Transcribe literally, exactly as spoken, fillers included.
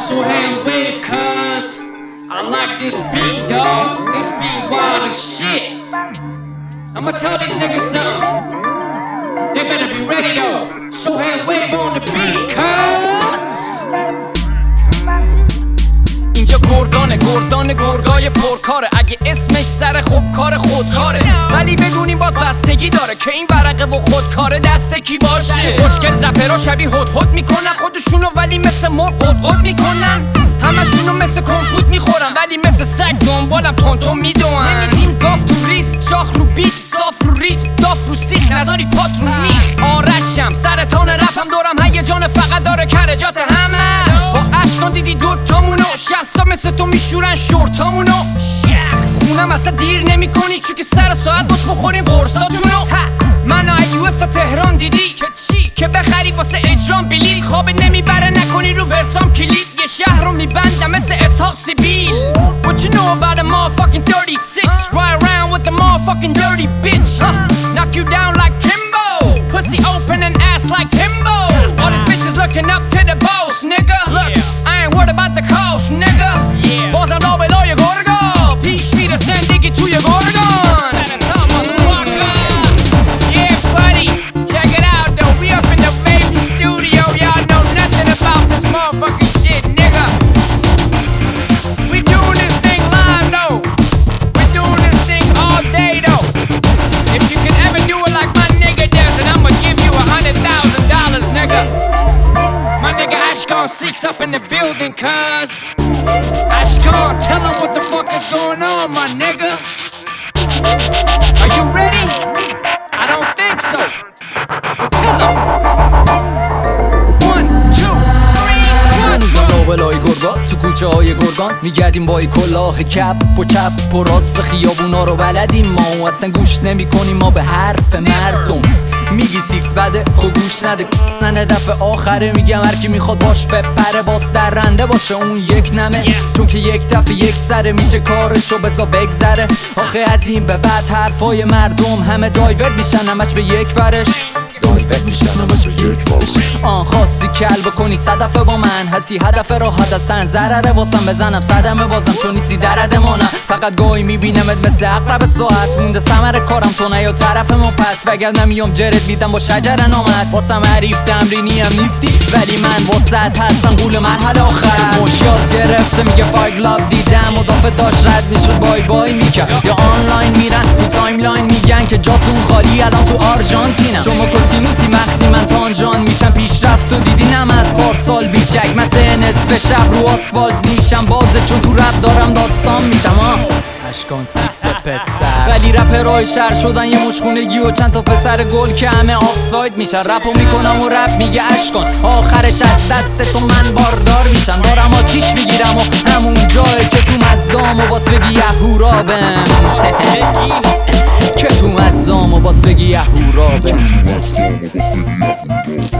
So hand wave, cuz I like this beat, dog. This beat wild as shit. I'ma tell these niggas something. They better be ready though. So hand wave on the beat, cuz اینجا گردانه گردان گرگای پرکاره. اگه اسمش سر خوب کار خودکاره، ولی بدونیم باز بستگی داره که این ورقه و خودکاره دست کی باشه. خوشگل رپرها شبیه هد هد میکنن خودشونو، ولی مثل مرغ قد قد میکنن. همشونو مثل کمپوت میخورن، ولی مثل سگ دنبالم تونتون میدونن. نمیدیم گاف تو ریس، شاخ رو بیت، صاف رو ریت، داف رو سیخ، نزاری پات رو میخ. آرشم سرطان رپم، دورم هیجان فقط داره کرجات همه. با اشکان دیدی دوتامونو، شستا مثل تو میشورن شورتامونو. خونم اصلا دیر نمی کنی، چون که سر ساعت باش بخوریم قرصاتونو. منو ایوس تا تهران دیدی که چی؟ که بخری واسه اجرام بلیل. خواب نمیبره نکنی رو ورسام کلید. یه شهر رو میبندم مثل اسحاق سیبیل. What you know about a motherfucking thirty-six? Ride around with the motherfucking dirty bitch, huh? Knock you down like Kimbo, pussy open and ass like Timbo. All these bitches looking up to the boss, nigga. Look, I ain't worried about the cost, nigga. بازم لابلای گرگا، پیش میره زندگی توی گرگان. Yeah buddy, check it out though. We up in the baby studio. Y'all know nothing about this motherfucking shit, nigga. We doing this thing live though. We doing this thing all day though. If you can ever do it like my nigga does, then I'ma give you a hundred thousand dollars, nigga. My nigga Ashkan Six up in the building, cuz Ashkan, tell him what the fuck is going on, my nigga. Are you ready? I don't think so. Tell him. One, two, three, one, two. بلای گرگا تو کوچه های گرگان میگردیم با کلاه کپ و چپ و راست خیابونا رو بلدیم ما. اصلا گوش نمی کنیم ما به حرف مردم. میگی سیکس بده خب گوش نده نه دفعه آخره میگم هرکی میخواد باش بپره باز درنده باشه اون یک نمه. چون که یک دفعه یک سره میشه کارشو بزا بگذره. آخه از این به بعد حرفای مردم همه دایورد میشن همش به یک ورش. دایورد میشن همش به یک ورش. آن خواستی کل بکنی صدف با من هستی هدف راحت هستن ضرره واسم بزنم صدمه بازم چون نیستی درد مانم. فقط گاهی میبینمت مثل عقرب ساعت مونده ثمر کارم تو نیا طرف ما پس وگر نمیام جرد میدم با شجر نامت. واسم حریف تمرینی هم نیستی ولی من واسط هستم قول مرحله آخر. مش یاد گرفته میگه فایگ لاب دیدم مدافع داشت رد میشد بای بای میکرد. یا آنلاین میرن تو تایملاین میگن که جاتون خالی الان تو آرژانتینم. شما کسینوسی مختی من تانجان میشم پیشرفت و دیدینم از پارسال بیشک مثل نصف شب رو آسفالت میشم بازه چون تو رپ دارم داستان میشم. ها اشکان سیکس پسر ولی رپرهای شهر شدن یه مشخونگی و چند تا پسر گل که همه آفساید میشن. رپو میکنم و رپ میگه اشکان آخرش از دست تو من باردار میشم. دارم آتیش میگیرم و همون جایی که تو مزدام و باس بگی یهورابم که تو مزدام و باس بگی یهورابم.